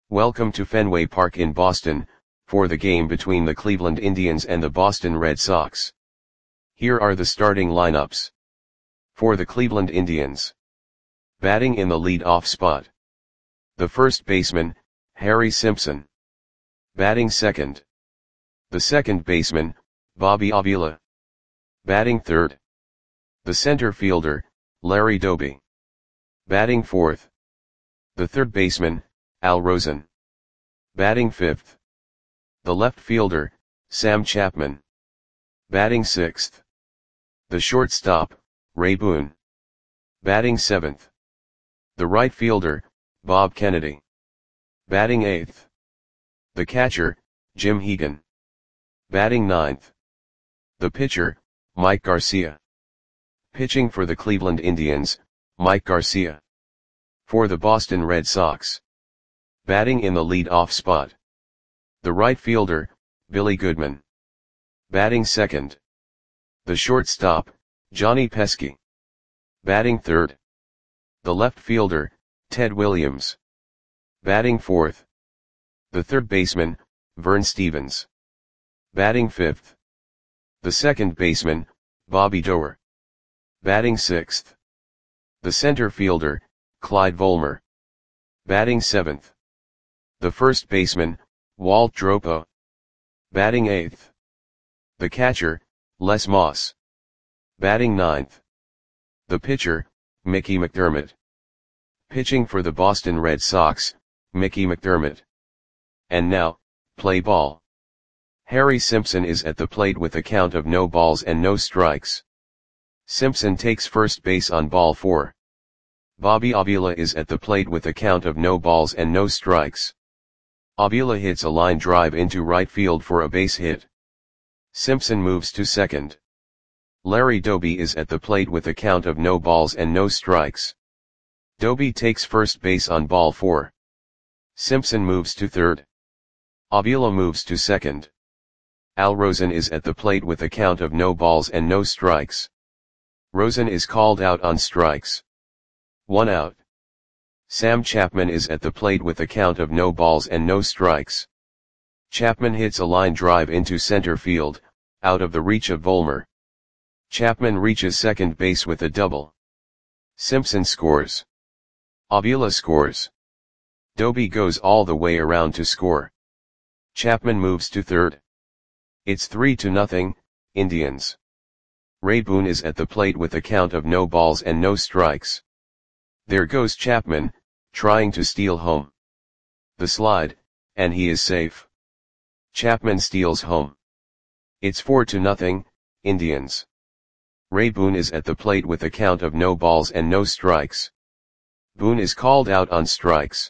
Welcome to Fenway Park in Boston, for the game between the Cleveland Indians and the Boston Red Sox. Here are the starting lineups. For the Cleveland Indians. Batting in the lead-off spot. The first baseman, Harry Simpson. Batting second. The second baseman, Bobby Avila. Batting third. The center fielder, Larry Doby. Batting fourth. The third baseman, Al Rosen. Batting fifth. The left fielder, Sam Chapman. Batting sixth. The shortstop, Ray Boone. Batting seventh. The right fielder, Bob Kennedy. Batting eighth. The catcher, Jim Hegan. Batting ninth. The pitcher, Mike Garcia. Pitching for the Cleveland Indians, Mike Garcia. For the Boston Red Sox. Batting in the lead-off spot. The right fielder, Billy Goodman. Batting second. The shortstop, Johnny Pesky. Batting third. The left fielder, Ted Williams. Batting fourth. The third baseman, Vern Stevens. Batting fifth. The second baseman, Bobby Doerr. Batting sixth. The center fielder, Clyde Volmer. Batting seventh. The first baseman, Walt Dropo. Batting eighth. The catcher, Les Moss. Batting ninth. The pitcher, Mickey McDermott. Pitching for the Boston Red Sox, Mickey McDermott. And now, play ball. Harry Simpson is at the plate with a count of no balls and no strikes. Simpson takes first base on ball 4. Bobby Avila is at the plate with a count of no balls and no strikes. Avila hits a line drive into right field for a base hit. Simpson moves to second. Larry Doby is at the plate with a count of no balls and no strikes. Doby takes first base on ball 4. Simpson moves to third. Avila moves to second. Al Rosen is at the plate with a count of no balls and no strikes. Rosen is called out on strikes. 1 out. Sam Chapman is at the plate with a count of no balls and no strikes. Chapman hits a line drive into center field, out of the reach of Volmer. Chapman reaches second base with a double. Simpson scores. Avila scores. Doby goes all the way around to score. Chapman moves to third. It's 3-0, Indians. Ray Boone is at the plate with a count of no balls and no strikes. There goes Chapman, trying to steal home. The slide, and he is safe. Chapman steals home. It's 4-0, Indians. Ray Boone is at the plate with a count of no balls and no strikes. Boone is called out on strikes.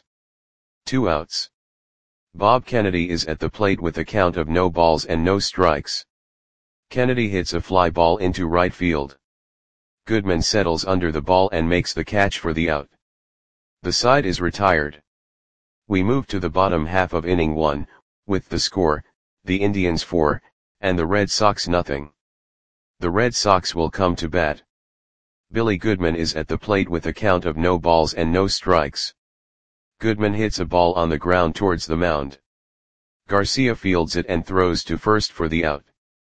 2 outs. Bob Kennedy is at the plate with a count of no balls and no strikes. Kennedy hits a fly ball into right field. Goodman settles under the ball and makes the catch for the out. The side is retired. We move to the bottom half of inning 1, with the score, the Indians 4, and the Red Sox 0. The Red Sox will come to bat. Billy Goodman is at the plate with a count of no balls and no strikes. Goodman hits a ball on the ground towards the mound. Garcia fields it and throws to first for the out.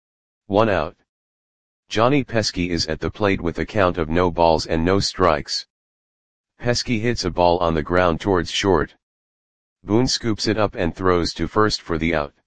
1 out. Johnny Pesky is at the plate with a count of no balls and no strikes. Pesky hits a ball on the ground towards short. Boone scoops it up and throws to first for the out.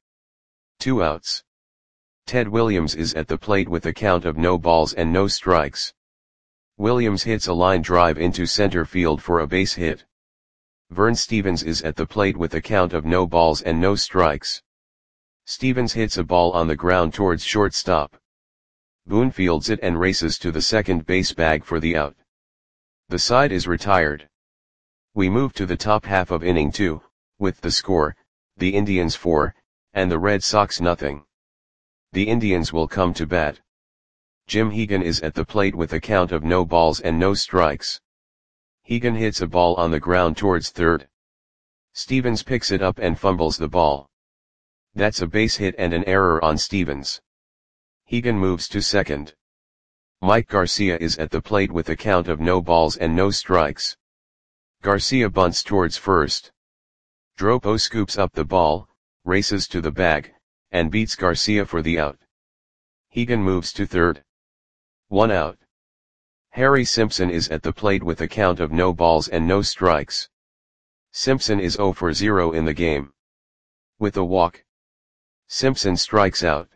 2 outs. Ted Williams is at the plate with a count of no balls and no strikes. Williams hits a line drive into center field for a base hit. Vern Stevens is at the plate with a count of no balls and no strikes. Stevens hits a ball on the ground towards shortstop. Boone fields it and races to the second base bag for the out. The side is retired. We move to the top half of inning 2, with the score, the Indians 4, and the Red Sox 0. The Indians will come to bat. Jim Hegan is at the plate with a count of no balls and no strikes. Hegan hits a ball on the ground towards third. Stevens picks it up and fumbles the ball. That's a base hit and an error on Stevens. Hegan moves to second. Mike Garcia is at the plate with a count of no balls and no strikes. Garcia bunts towards first. Dropo scoops up the ball, races to the bag, and beats Garcia for the out. Hegan moves to third. 1 out. Harry Simpson is at the plate with a count of no balls and no strikes. Simpson is 0 for 0 in the game. With a walk, Simpson strikes out.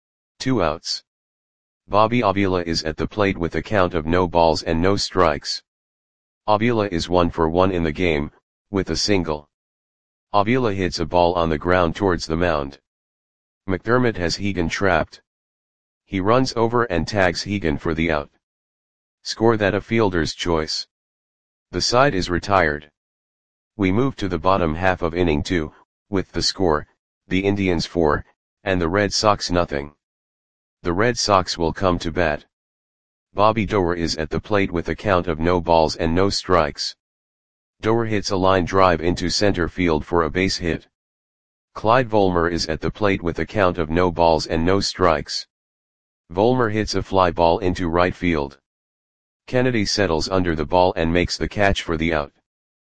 2 outs. Bobby Avila is at the plate with a count of no balls and no strikes. Avila is 1 for 1 in the game, with a single. Avila hits a ball on the ground towards the mound. McDermott has Hegan trapped. He runs over and tags Hegan for the out. Score that a fielder's choice. The side is retired. We move to the bottom half of inning 2, with the score, the Indians 4, and the Red Sox nothing. The Red Sox will come to bat. Bobby Doerr is at the plate with a count of no balls and no strikes. Doerr hits a line drive into center field for a base hit. Clyde Volmer is at the plate with a count of no balls and no strikes. Volmer hits a fly ball into right field. Kennedy settles under the ball and makes the catch for the out.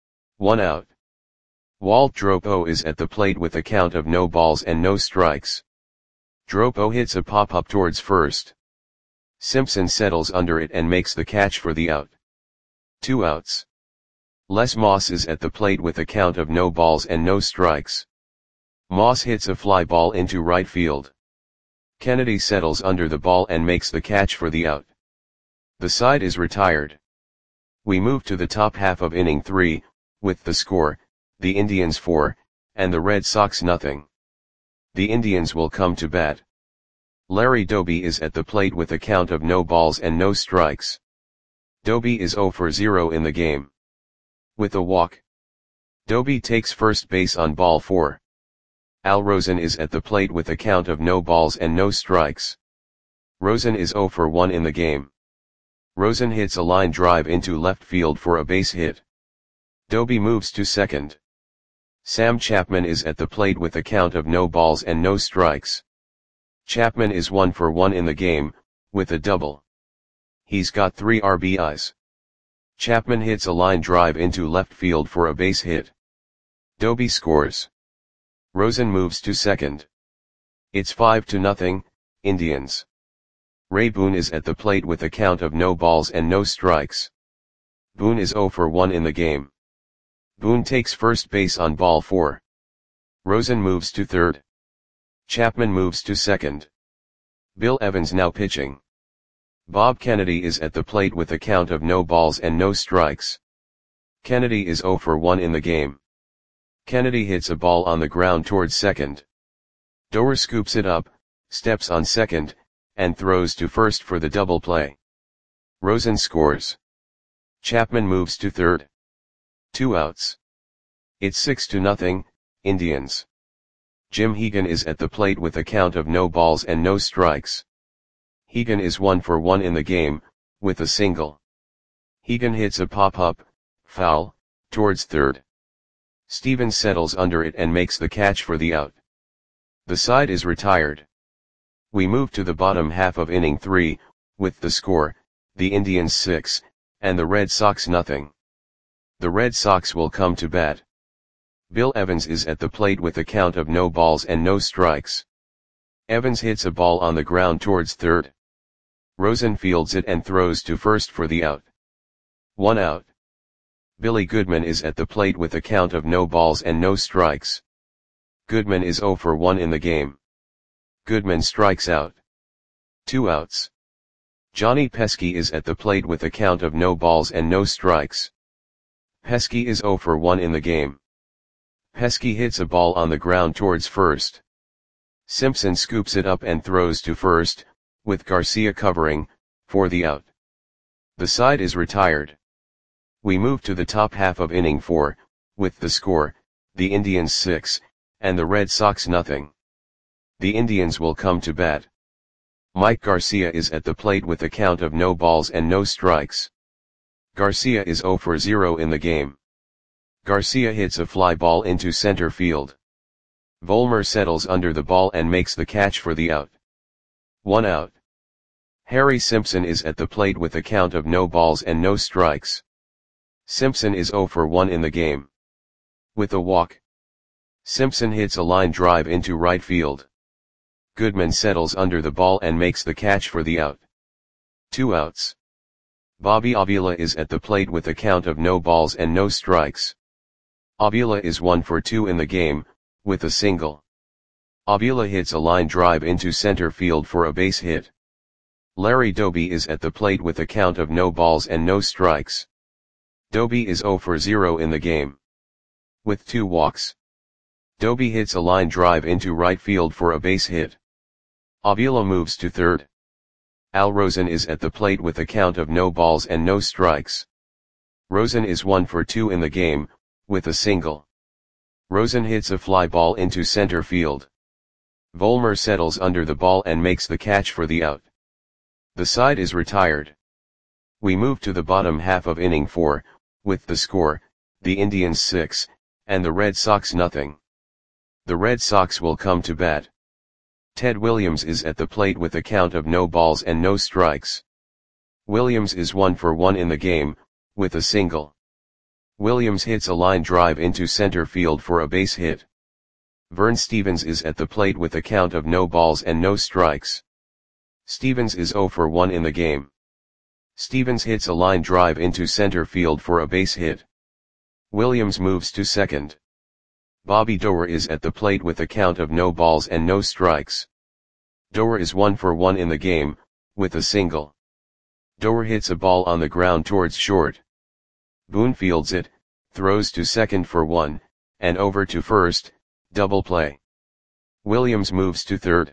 1 out. Walt Dropo is at the plate with a count of no balls and no strikes. Dropo hits a pop-up towards first. Simpson settles under it and makes the catch for the out. 2 outs. Les Moss is at the plate with a count of no balls and no strikes. Moss hits a fly ball into right field. Kennedy settles under the ball and makes the catch for the out. The side is retired. We move to the top half of inning 3, with the score, the Indians 4, and the Red Sox nothing. The Indians will come to bat. Larry Doby is at the plate with a count of no balls and no strikes. Doby is 0 for 0 in the game. With a walk, Doby takes first base on ball 4. Al Rosen is at the plate with a count of no balls and no strikes. Rosen is 0 for 1 in the game. Rosen hits a line drive into left field for a base hit. Doby moves to second. Sam Chapman is at the plate with a count of no balls and no strikes. Chapman is 1 for 1 in the game, with a double. He's got 3 RBIs. Chapman hits a line drive into left field for a base hit. Doby scores. Rosen moves to second. It's 5-0, Indians. Ray Boone is at the plate with a count of no balls and no strikes. Boone is 0 for 1 in the game. Boone takes first base on ball 4. Rosen moves to third. Chapman moves to second. Bill Evans now pitching. Bob Kennedy is at the plate with a count of no balls and no strikes. Kennedy is 0 for 1 in the game. Kennedy hits a ball on the ground towards second. Doerr scoops it up, steps on second, and throws to first for the double play. Rosen scores. Chapman moves to third. 2 outs. It's 6-0, Indians. Jim Hegan is at the plate with a count of no balls and no strikes. Hegan is 1 for 1 in the game, with a single. Hegan hits a pop-up, foul, towards third. Stevens settles under it and makes the catch for the out. The side is retired. We move to the bottom half of inning 3, with the score, the Indians 6, and the Red Sox nothing. The Red Sox will come to bat. Bill Evans is at the plate with a count of no balls and no strikes. Evans hits a ball on the ground towards third. Rosen fields it and throws to first for the out. 1 out. Billy Goodman is at the plate with a count of no balls and no strikes. Goodman is 0 for 1 in the game. Goodman strikes out. 2 outs. Johnny Pesky is at the plate with a count of no balls and no strikes. Pesky is 0 for 1 in the game. Pesky hits a ball on the ground towards first. Simpson scoops it up and throws to first, with Garcia covering, for the out. The side is retired. We move to the top half of inning 4, with the score, the Indians 6, and the Red Sox nothing. The Indians will come to bat. Mike Garcia is at the plate with a count of no balls and no strikes. Garcia is 0 for 0 in the game. Garcia hits a fly ball into center field. Volmer settles under the ball and makes the catch for the out. 1 out. Harry Simpson is at the plate with a count of no balls and no strikes. Simpson is 0 for 1 in the game. With a walk, Simpson hits a line drive into right field. Goodman settles under the ball and makes the catch for the out. 2 outs. Bobby Avila is at the plate with a count of no balls and no strikes. Avila is 1 for 2 in the game, with a single. Avila hits a line drive into center field for a base hit. Larry Doby is at the plate with a count of no balls and no strikes. Doby is 0 for 0 in the game, with 2 walks. Doby hits a line drive into right field for a base hit. Avila moves to third. Al Rosen is at the plate with a count of no balls and no strikes. Rosen is 1 for 2 in the game, with a single. Rosen hits a fly ball into center field. Volmer settles under the ball and makes the catch for the out. The side is retired. We move to the bottom half of inning 4, with the score, the Indians 6, and the Red Sox nothing. The Red Sox will come to bat. Ted Williams is at the plate with a count of no balls and no strikes. Williams is 1 for 1 in the game, with a single. Williams hits a line drive into center field for a base hit. Vern Stevens is at the plate with a count of no balls and no strikes. Stevens is 0 for 1 in the game. Stevens hits a line drive into center field for a base hit. Williams moves to second. Bobby Doerr is at the plate with a count of no balls and no strikes. Doerr is 1 for 1 in the game, with a single. Doerr hits a ball on the ground towards short. Boone fields it, throws to second for 1, and over to first, double play. Williams moves to third.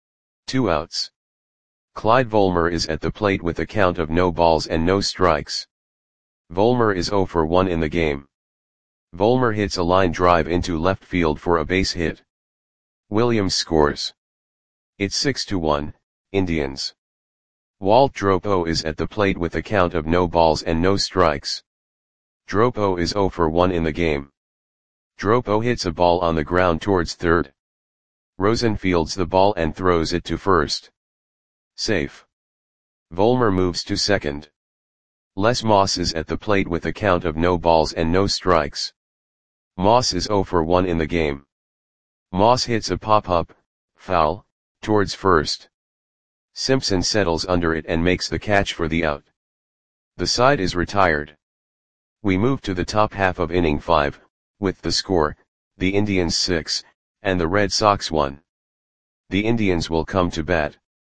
2 outs. Clyde Volmer is at the plate with a count of no balls and no strikes. Volmer is 0 for 1 in the game. Volmer hits a line drive into left field for a base hit. Williams scores. It's 6-1, Indians. Walt Dropo is at the plate with a count of no balls and no strikes. Dropo is 0 for 1 in the game. Dropo hits a ball on the ground towards third. Rosen fields the ball and throws it to first. Safe. Volmer moves to second. Les Moss is at the plate with a count of no balls and no strikes. Moss is 0 for 1 in the game. Moss hits a pop-up, foul, towards first. Simpson settles under it and makes the catch for the out. The side is retired. We move to the top half of inning 5, with the score, the Indians 6, and the Red Sox 1. The Indians will come to bat.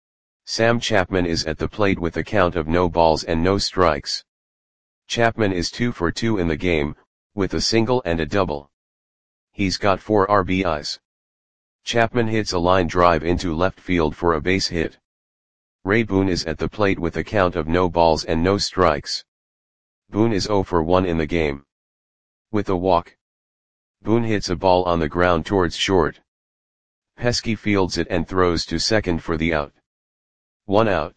Sam Chapman is at the plate with a count of no balls and no strikes. Chapman is 2 for 2 in the game, with a single and a double. He's got 4 RBIs. Chapman hits a line drive into left field for a base hit. Ray Boone is at the plate with a count of no balls and no strikes. Boone is 0 for 1 in the game, with a walk. Boone hits a ball on the ground towards short. Pesky fields it and throws to second for the out. 1 out.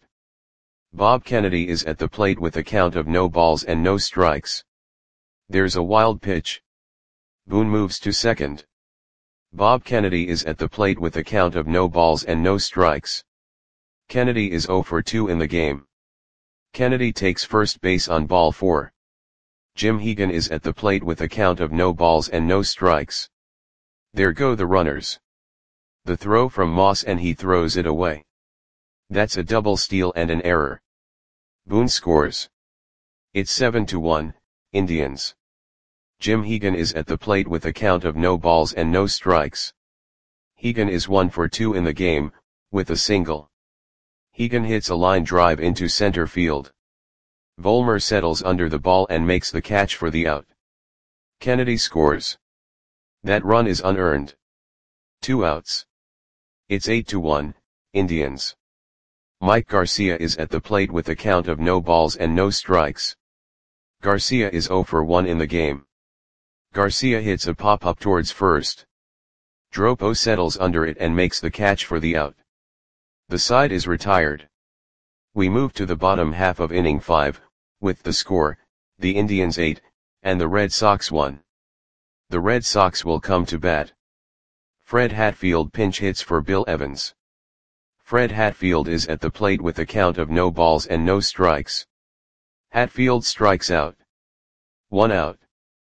Bob Kennedy is at the plate with a count of no balls and no strikes. There's a wild pitch. Boone moves to second. Bob Kennedy is at the plate with a count of no balls and no strikes. Kennedy is 0 for 2 in the game. Kennedy takes first base on ball 4. Jim Hegan is at the plate with a count of no balls and no strikes. There go the runners. The throw from Moss and he throws it away. That's a double steal and an error. Boone scores. It's 7-1, Indians. Jim Hegan is at the plate with a count of no balls and no strikes. Hegan is 1 for 2 in the game, with a single. Hegan hits a line drive into center field. Volmer settles under the ball and makes the catch for the out. Kennedy scores. That run is unearned. 2 outs. It's 8-1, Indians. Mike Garcia is at the plate with a count of no balls and no strikes. Garcia is 0 for 1 in the game. Garcia hits a pop-up towards first. Dropo settles under it and makes the catch for the out. The side is retired. We move to the bottom half of inning 5, with the score, the Indians 8, and the Red Sox 1. The Red Sox will come to bat. Fred Hatfield pinch hits for Bill Evans. Fred Hatfield is at the plate with a count of no balls and no strikes. Hatfield strikes out. 1 out.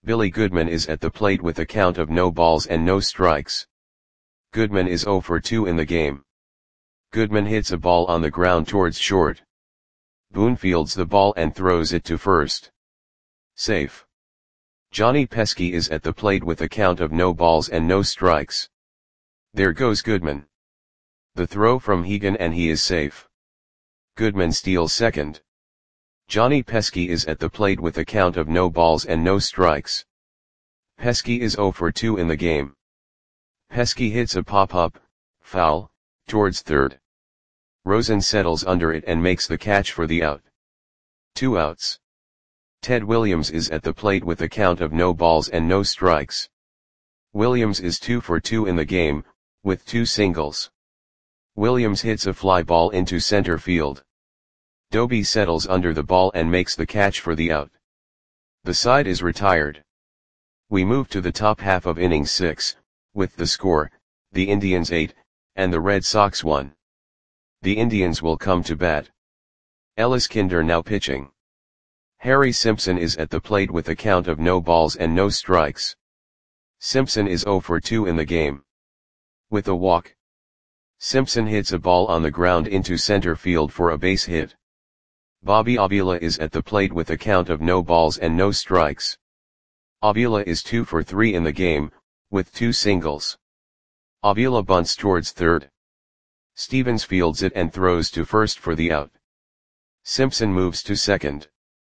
Billy Goodman is at the plate with a count of no balls and no strikes. Goodman is 0 for 2 in the game. Goodman hits a ball on the ground towards short. Boone fields the ball and throws it to first. Safe. Johnny Pesky is at the plate with a count of no balls and no strikes. There goes Goodman. The throw from Hegan and he is safe. Goodman steals second. Johnny Pesky is at the plate with a count of no balls and no strikes. Pesky is 0 for 2 in the game. Pesky hits a pop-up, foul, towards third. Rosen settles under it and makes the catch for the out. 2 outs. Ted Williams is at the plate with a count of no balls and no strikes. Williams is 2 for 2 in the game, with 2 singles. Williams hits a fly ball into center field. Doby settles under the ball and makes the catch for the out. The side is retired. We move to the top half of inning 6, with the score, the Indians 8, and the Red Sox 1. The Indians will come to bat. Ellis Kinder now pitching. Harry Simpson is at the plate with a count of no balls and no strikes. Simpson is 0 for 2 in the game. With a walk. Simpson hits a ball on the ground into center field for a base hit. Bobby Avila is at the plate with a count of no balls and no strikes. Avila is 2 for 3 in the game, with 2 singles. Avila bunts towards third. Stevens fields it and throws to first for the out. Simpson moves to second.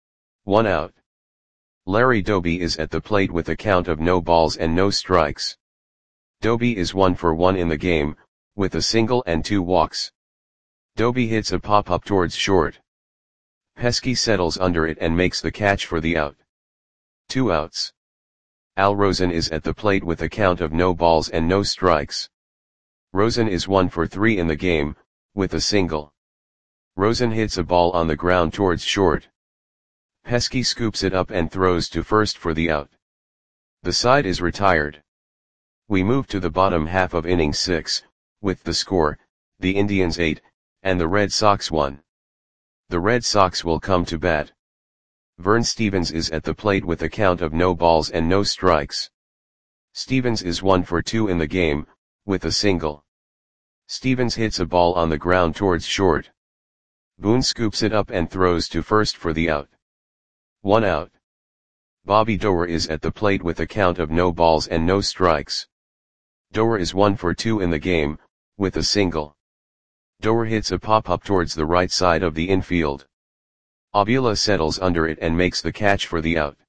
1 out. Larry Doby is at the plate with a count of no balls and no strikes. Doby is 1 for 1 in the game, with a single and 2 walks. Doby hits a pop-up towards short. Pesky settles under it and makes the catch for the out. 2 outs. Al Rosen is at the plate with a count of no balls and no strikes. Rosen is 1 for 3 in the game, with a single. Rosen hits a ball on the ground towards short. Pesky scoops it up and throws to first for the out. The side is retired. We move to the bottom half of inning 6, with the score, the Indians 8, and the Red Sox 1. The Red Sox will come to bat. Vern Stevens is at the plate with a count of no balls and no strikes. Stevens is 1 for 2 in the game, with a single. Stevens hits a ball on the ground towards short. Boone scoops it up and throws to first for the out. 1 out. Bobby Doerr is at the plate with a count of no balls and no strikes. Doerr is 1 for 2 in the game, with a single. Doerr hits a pop-up towards the right side of the infield. Avila settles under it and makes the catch for the out.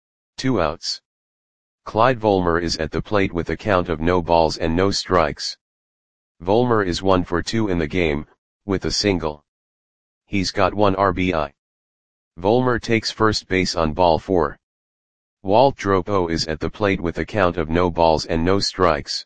2 outs. Clyde Volmer is at the plate with a count of no balls and no strikes. Volmer is 1 for 2 in the game, with a single. He's got 1 RBI. Volmer takes first base on ball 4. Walt Dropo is at the plate with a count of no balls and no strikes.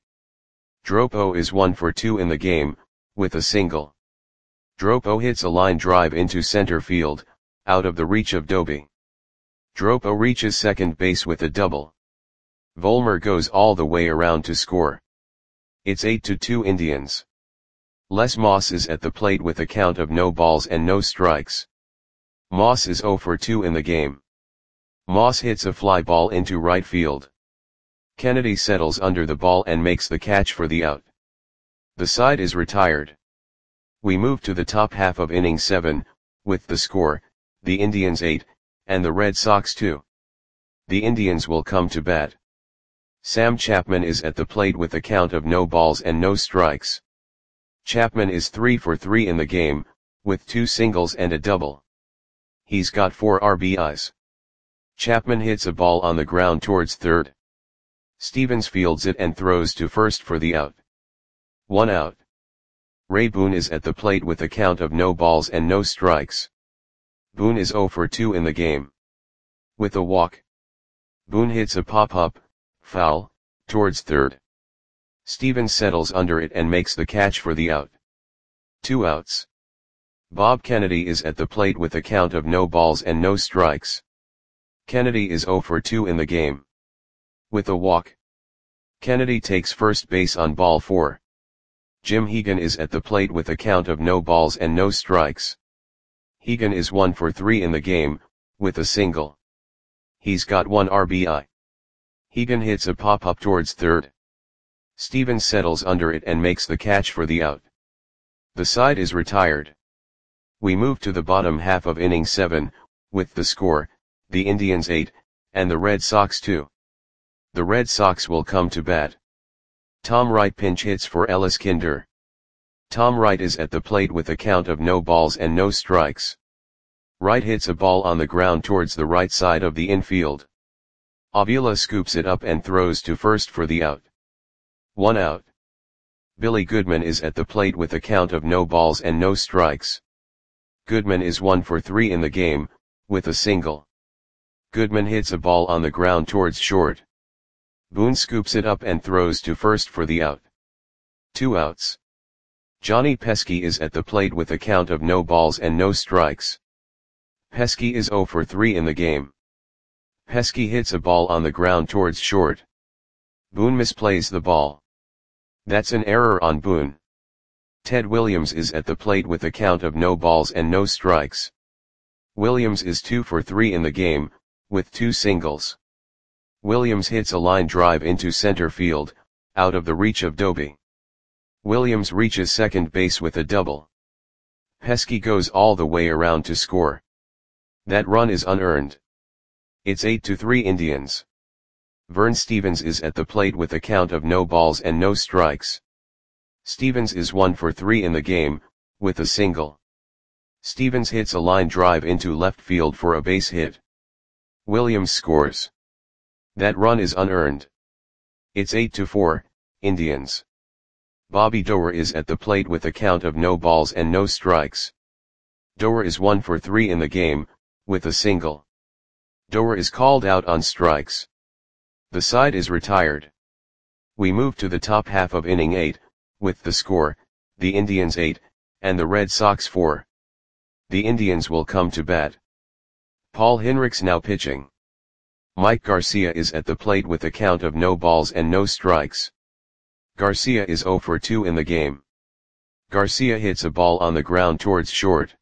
Dropo is 1 for 2 in the game, with a single. Dropo hits a line drive into center field, out of the reach of Doby. Dropo reaches second base with a double. Volmer goes all the way around to score. It's 8-2 Indians. Les Moss is at the plate with a count of no balls and no strikes. Moss is 0 for 2 in the game. Moss hits a fly ball into right field. Kennedy settles under the ball and makes the catch for the out. The side is retired. We move to the top half of inning 7, with the score, the Indians 8, and the Red Sox 2. The Indians will come to bat. Sam Chapman is at the plate with a count of no balls and no strikes. Chapman is 3 for 3 in the game, with 2 singles and a double. He's got 4 RBIs. Chapman hits a ball on the ground towards third. Stevens fields it and throws to first for the out. 1 out. Ray Boone is at the plate with a count of no balls and no strikes. Boone is 0 for 2 in the game. With a walk. Boone hits a pop-up, foul, towards third. Stevens settles under it and makes the catch for the out. 2 outs. Bob Kennedy is at the plate with a count of no balls and no strikes. Kennedy is 0 for 2 in the game. With a walk. Kennedy takes first base on ball 4. Jim Hegan is at the plate with a count of no balls and no strikes. Hegan is 1 for 3 in the game, with a single. He's got 1 RBI. Hegan hits a pop-up towards third. Stevens settles under it and makes the catch for the out. The side is retired. We move to the bottom half of inning 7, with the score, the Indians 8, and the Red Sox 2. The Red Sox will come to bat. Tom Wright pinch hits for Ellis Kinder. Tom Wright is at the plate with a count of no balls and no strikes. Wright hits a ball on the ground towards the right side of the infield. Avila scoops it up and throws to first for the out. 1 out. Billy Goodman is at the plate with a count of no balls and no strikes. Goodman is 1 for 3 in the game, with a single. Goodman hits a ball on the ground towards short. Boone scoops it up and throws to first for the out. 2 outs. Johnny Pesky is at the plate with a count of no balls and no strikes. Pesky is 0 for 3 in the game. Pesky hits a ball on the ground towards short. Boone misplays the ball. That's an error on Boone. Ted Williams is at the plate with a count of no balls and no strikes. Williams is 2 for 3 in the game, with 2 singles. Williams hits a line drive into center field, out of the reach of Doby. Williams reaches second base with a double. Pesky goes all the way around to score. That run is unearned. It's 8-3 Indians. Vern Stevens is at the plate with a count of no balls and no strikes. Stevens is 1 for 3 in the game, with a single. Stevens hits a line drive into left field for a base hit. Williams scores. That run is unearned. It's 8-4, Indians. Bobby Doerr is at the plate with a count of no balls and no strikes. Doerr is 1 for 3 in the game, with a single. Doerr is called out on strikes. The side is retired. We move to the top half of inning 8, with the score, the Indians 8, and the Red Sox 4. The Indians will come to bat. Paul Hinrichs now pitching. Mike Garcia is at the plate with a count of no balls and no strikes. Garcia is 0 for 2 in the game. Garcia hits a ball on the ground towards short.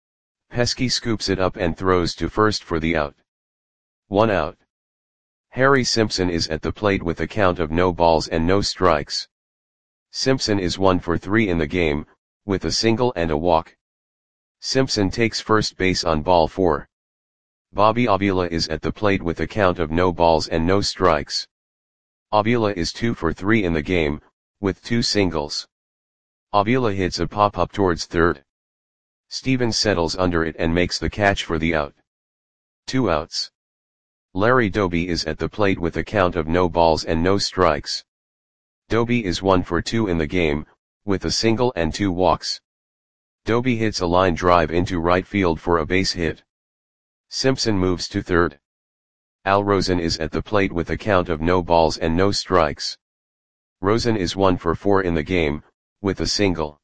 Pesky scoops it up and throws to first for the out. 1 out. Harry Simpson is at the plate with a count of no balls and no strikes. Simpson is 1 for 3 in the game, with a single and a walk. Simpson takes first base on ball 4. Bobby Avila is at the plate with a count of no balls and no strikes. Avila is 2 for 3 in the game, with 2 singles. Avila hits a pop-up towards third. Stevens settles under it and makes the catch for the out. 2 outs. Larry Doby is at the plate with a count of no balls and no strikes. Doby is 1 for 2 in the game, with a single and 2 walks. Doby hits a line drive into right field for a base hit. Simpson moves to third. Al Rosen is at the plate with a count of no balls and no strikes. Rosen is 1 for 4 in the game, with a single.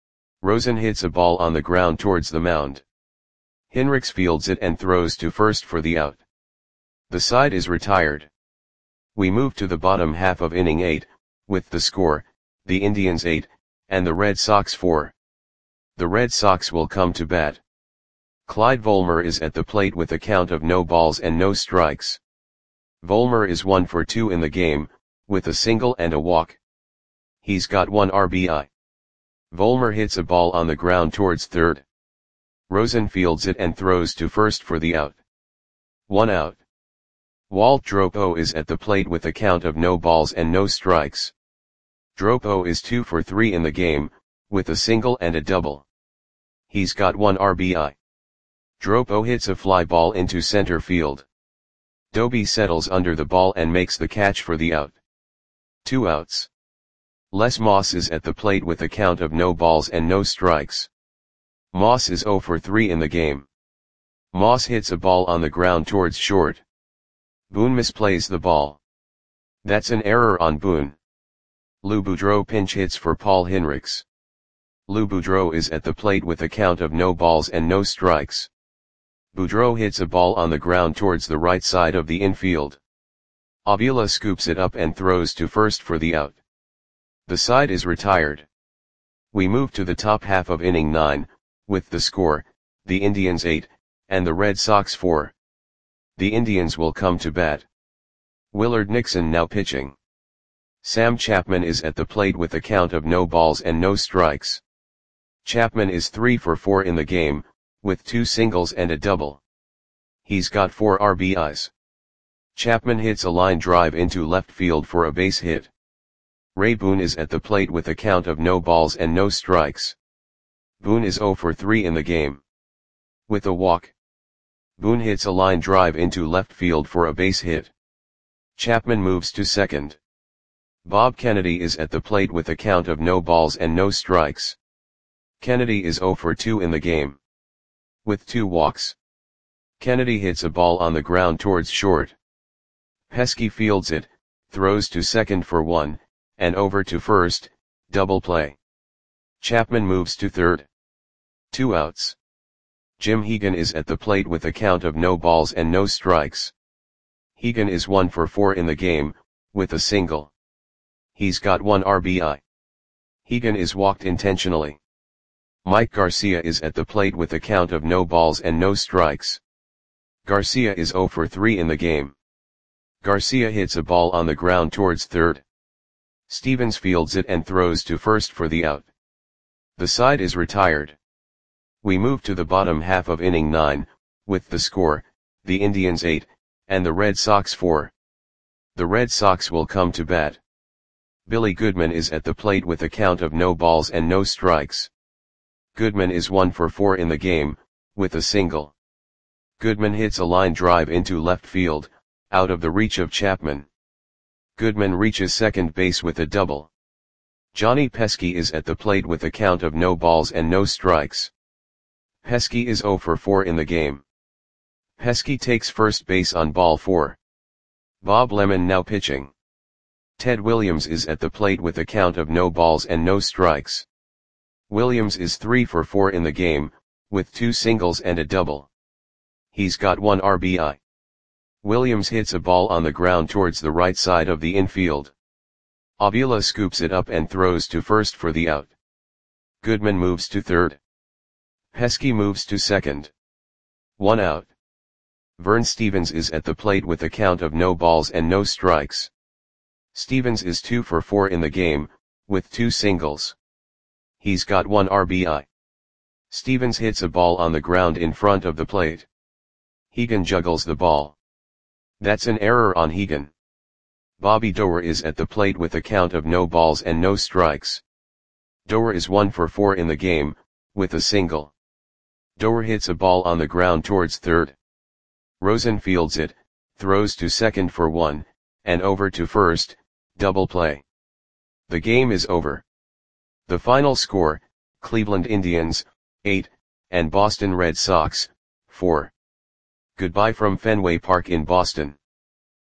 Rosen hits a ball on the ground towards the mound. Hinrichs fields it and throws to first for the out. The side is retired. We move to the bottom half of inning 8, with the score, the Indians 8, and the Red Sox 4. The Red Sox will come to bat. Clyde Volmer is at the plate with a count of no balls and no strikes. Volmer is 1 for 2 in the game, with a single and a walk. He's got 1 RBI. Volmer hits a ball on the ground towards third. Rosen fields it and throws to first for the out. 1 out. Walt Dropo is at the plate with a count of no balls and no strikes. Dropo is 2 for 3 in the game, with a single and a double. He's got 1 RBI. Dropo hits a fly ball into center field. Doby settles under the ball and makes the catch for the out. 2 outs. Les Moss is at the plate with a count of no balls and no strikes. Moss is 0 for 3 in the game. Moss hits a ball on the ground towards short. Boone misplays the ball. That's an error on Boone. Lou Boudreau pinch hits for Paul Hinrichs. Lou Boudreau is at the plate with a count of no balls and no strikes. Boudreau hits a ball on the ground towards the right side of the infield. Avila scoops it up and throws to first for the out. The side is retired. We move to the top half of inning 9, with the score, the Indians 8, and the Red Sox 4. The Indians will come to bat. Willard Nixon now pitching. Sam Chapman is at the plate with a count of no balls and no strikes. Chapman is 3 for 4 in the game, with 2 singles and a double. He's got 4 RBIs. Chapman hits a line drive into left field for a base hit. Ray Boone is at the plate with a count of no balls and no strikes. Boone is 0 for 3 in the game. With a walk. Boone hits a line drive into left field for a base hit. Chapman moves to second. Bob Kennedy is at the plate with a count of no balls and no strikes. Kennedy is 0 for 2 in the game. With 2 walks. Kennedy hits a ball on the ground towards short. Pesky fields it, throws to second for 1, and over to first, double play. Chapman moves to third. 2 outs. Jim Hegan is at the plate with a count of no balls and no strikes. Hegan is 1 for 4 in the game, with a single. He's got 1 RBI. Hegan is walked intentionally. Mike Garcia is at the plate with a count of no balls and no strikes. Garcia is 0 for 3 in the game. Garcia hits a ball on the ground towards third. Stevens fields it and throws to first for the out. The side is retired. We move to the bottom half of inning 9, with the score, the Indians 8, and the Red Sox 4. The Red Sox will come to bat. Billy Goodman is at the plate with a count of no balls and no strikes. Goodman is 1 for 4 in the game, with a single. Goodman hits a line drive into left field, out of the reach of Chapman. Goodman reaches second base with a double. Johnny Pesky is at the plate with a count of no balls and no strikes. Pesky is 0 for 4 in the game. Pesky takes first base on ball 4. Bob Lemon now pitching. Ted Williams is at the plate with a count of no balls and no strikes. Williams is 3 for 4 in the game, with 2 singles and a double. He's got 1 RBI. Williams hits a ball on the ground towards the right side of the infield. Avila scoops it up and throws to first for the out. Goodman moves to third. Pesky moves to second. 1 out. Vern Stevens is at the plate with a count of no balls and no strikes. Stevens is 2 for 4 in the game, with 2 singles. He's got 1 RBI. Stevens hits a ball on the ground in front of the plate. Hegan juggles the ball. That's an error on Hegan. Bobby Doerr is at the plate with a count of no balls and no strikes. Doerr is 1 for 4 in the game, with a single. Doerr hits a ball on the ground towards third. Rosen fields it, throws to second for 1, and over to first, double play. The game is over. The final score, Cleveland Indians, 8, and Boston Red Sox, 4. Goodbye from Fenway Park in Boston.